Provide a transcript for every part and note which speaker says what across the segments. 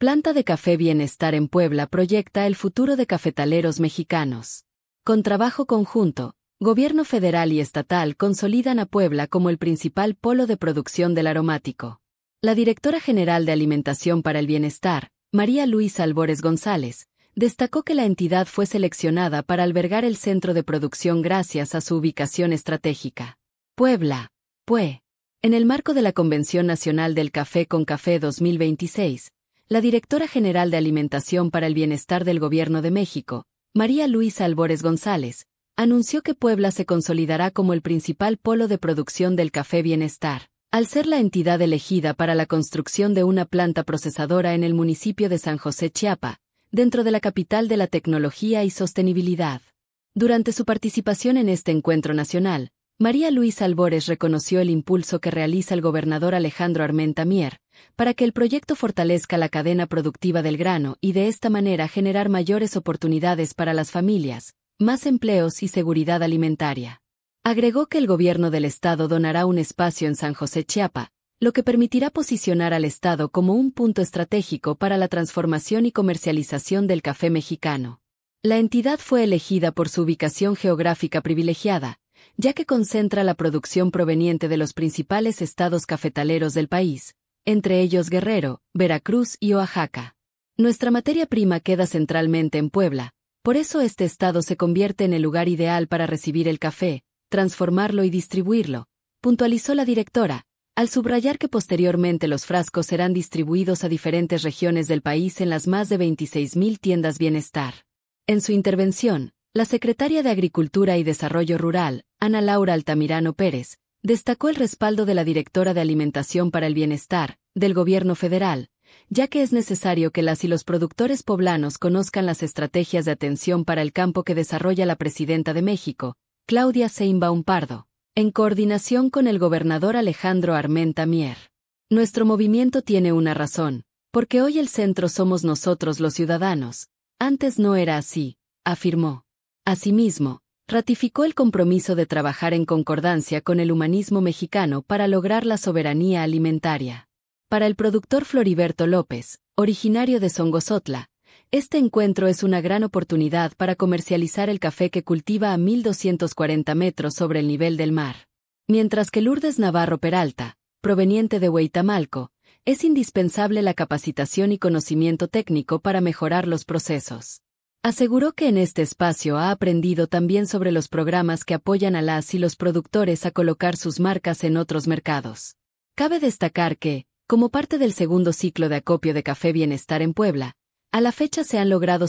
Speaker 1: Planta de Café Bienestar en Puebla proyecta el futuro de cafetaleros mexicanos. Con trabajo conjunto, Gobierno federal y estatal consolidan a Puebla como el principal polo de producción del aromático. La directora general de Alimentación para el Bienestar, María Luisa Albores González, destacó que la entidad fue seleccionada para albergar el centro de producción gracias a su ubicación estratégica. Puebla, PUE. En el marco de la Convención Nacional del Café con Café 2026, la directora general de Alimentación para el Bienestar del Gobierno de México, María Luisa Albores González, anunció que Puebla se consolidará como el principal polo de producción del café Bienestar, al ser la entidad elegida para la construcción de una planta procesadora en el municipio de San José Chiapa, dentro de la capital de la tecnología y sostenibilidad. Durante su participación en este encuentro nacional, María Luisa Albores reconoció el impulso que realiza el gobernador Alejandro Armenta Mier, para que el proyecto fortalezca la cadena productiva del grano y de esta manera generar mayores oportunidades para las familias, más empleos y seguridad alimentaria. Agregó que el gobierno del estado donará un espacio en San José Chiapa, lo que permitirá posicionar al estado como un punto estratégico para la transformación y comercialización del café mexicano. La entidad fue elegida por su ubicación geográfica privilegiada, ya que concentra la producción proveniente de los principales estados cafetaleros del país, entre ellos Guerrero, Veracruz y Oaxaca. Nuestra materia prima queda centralmente en Puebla, por eso este estado se convierte en el lugar ideal para recibir el café, transformarlo y distribuirlo, puntualizó la directora, al subrayar que posteriormente los frascos serán distribuidos a diferentes regiones del país en las más de 26,000 tiendas Bienestar. En su intervención, la secretaria de Agricultura y Desarrollo Rural, Ana Laura Altamirano Pérez, destacó el respaldo de la directora de Alimentación para el Bienestar, del Gobierno federal, ya que es necesario que las y los productores poblanos conozcan las estrategias de atención para el campo que desarrolla la presidenta de México, Claudia Sheinbaum Pardo, en coordinación con el gobernador Alejandro Armenta Mier. Nuestro movimiento tiene una razón, porque hoy el centro somos nosotros los ciudadanos. Antes no era así, afirmó. Asimismo, ratificó el compromiso de trabajar en concordancia con el humanismo mexicano para lograr la soberanía alimentaria. Para el productor Floriberto López, originario de Songozotla, este encuentro es una gran oportunidad para comercializar el café que cultiva a 1,240 metros sobre el nivel del mar. Mientras que Lourdes Navarro Peralta, proveniente de Hueytamalco, es indispensable la capacitación y conocimiento técnico para mejorar los procesos. Aseguró que en este espacio ha aprendido también sobre los programas que apoyan a las y los productores a colocar sus marcas en otros mercados. Cabe destacar que, como parte del segundo ciclo de acopio de café Bienestar en Puebla, a la fecha se han logrado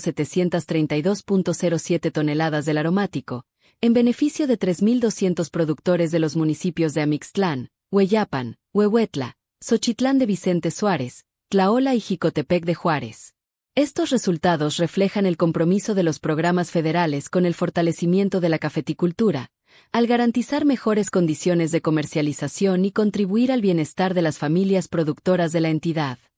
Speaker 1: 732.07 toneladas del aromático, en beneficio de 3,200 productores de los municipios de Amixtlán, Hueyapan, Huehuetla, Xochitlán de Vicente Suárez, Tlaola y Jicotepec de Juárez. Estos resultados reflejan el compromiso de los programas federales con el fortalecimiento de la cafeticultura, al garantizar mejores condiciones de comercialización y contribuir al bienestar de las familias productoras de la entidad.